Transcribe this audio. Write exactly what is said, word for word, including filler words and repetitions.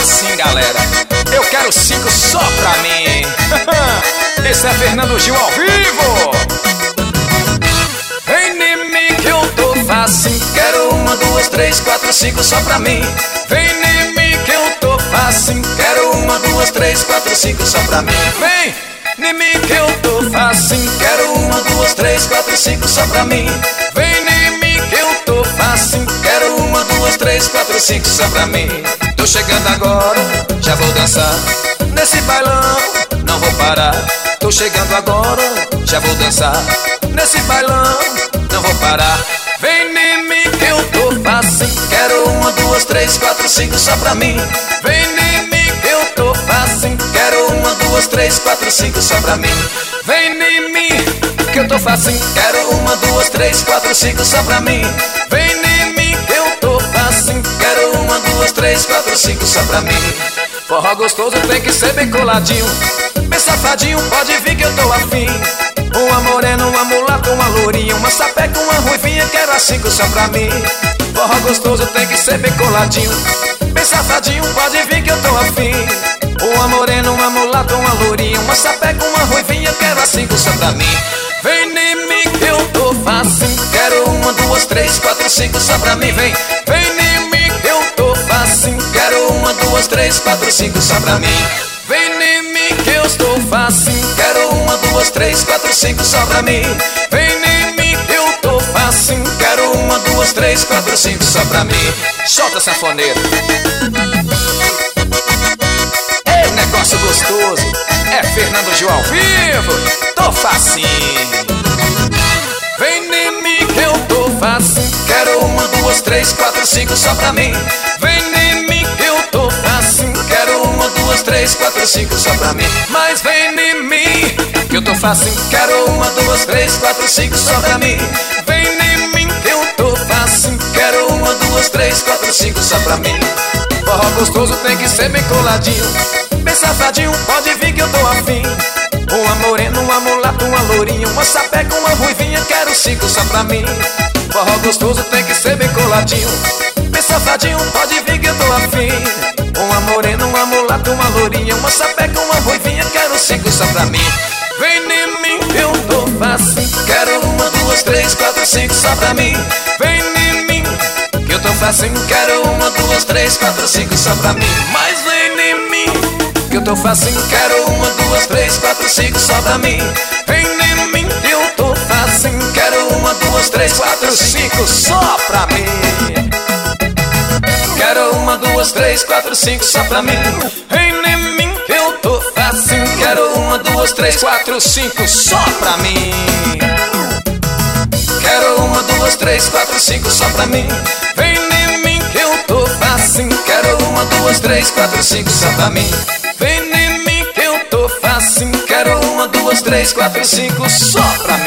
facinho, galera. Eu quero cinco só pra mim. Esse é Fernando Gil ao vivo. Vem em mim que eu tô facinho. Quero uma, duas, três, quatro, cinco só pra mim. Vem em mim que eu tô facinho. Quero uma, duas, três, quatro, cinco só pra mim. Vem em mim que eu tô facinho. Quero uma, duas, três, quatro, cinco só pra mim. Vem em mim que eu tô facinho. Quero uma, duas, três, quatro, cinco só pra mim. Tô chegando agora, já vou dançar nesse bailão, não vou parar. Tô chegando agora, já vou dançar nesse bailão, não vou parar. Vem em mim que eu tô facinho. Quero uma, duas, três, quatro, cinco só pra mim. Vem em mim que eu tô facinho. Quero uma, duas, três, quatro, cinco só pra mim. Vem em mim que eu tô facinho. Quero uma, duas, três, quatro, cinco só pra mim. Vem em mim que eu tô facinho. Quero uma, duas, três, quatro, cinco só pra mim. Forró gostoso tem que ser bem coladinho, bem safadinho, pode vir que eu tô afim. Uma morena, uma mulata, uma lourinha, uma sapeca, uma ruivinha, quero as cinco só pra mim. Forró gostoso tem que ser bem coladinho, bem safadinho, pode vir que eu tô afim. Uma morena, uma mulata, uma lourinha, uma sapeca, uma ruivinha, quero as cinco só pra mim. Vem em mim que eu tô facinho. Quero uma, duas, três, quatro, cinco só pra mim. Vem, vem em mim que eu tô facinho. Quero uma, duas, três, quatro, cinco só pra mim. Vem em mim que eu estou facinho. Quero uma, duas, três, quatro, cinco só pra mim. Vem em mim que eu tô facinho. Quero uma, duas, três, quatro, cinco só pra mim. Solta a sanfoneira. Ei, negócio gostoso. É Fernando Gil ao vivo. Tô facinho. Vem em mim que eu tô facinho. Quero uma, duas, três, quatro, cinco só pra mim. Vem em mim que eu tô facinho. Quero uma, duas, três, quatro, cinco só pra mim. Mas vem em mim que eu tô facinho. Quero uma, duas, três, quatro, cinco só pra mim. Vem em mim que eu tô facinho. Quero uma, duas, três, quatro, cinco só pra mim. Forró gostoso tem que ser bem coladinho, bem safadinho, pode vir que eu tô afim. Uma morena, uma mulata, uma lourinha, uma sapeca, uma ruivinha, quero cinco só pra mim. Forró gostoso tem que ser bem coladinho, bem safadinho, pode vir que eu tô afim. Uma morena, uma mulata, uma lourinha, uma sapeca, uma ruivinha, quero cinco só pra mim. Vem em mim que eu tô facinho. Quero uma, duas, três, quatro, cinco só pra mim. Vem em mim que eu tô facinho. Quero uma, duas, três, quatro, cinco só pra mim. Mas vem em mim que eu tô facinho. Quero uma, duas, três, quatro, cinco só pra mim. Vem em mim que eu tô facinho. Quero uma, duas, três, quatro, cinco só pra mim. Quero uma, duas, três, quatro, cinco só pra mim. Vem em mim que eu tô facinho. Quero uma, duas, três, quatro, cinco só pra mim. Quero uma, duas, três, quatro, cinco só pra mim. Vem em mim que eu tô facinho. Quero uma, duas, três, quatro, cinco só pra mim. Vem em mim que eu tô facinho. Quero uma, duas, três, quatro, cinco só pra mim.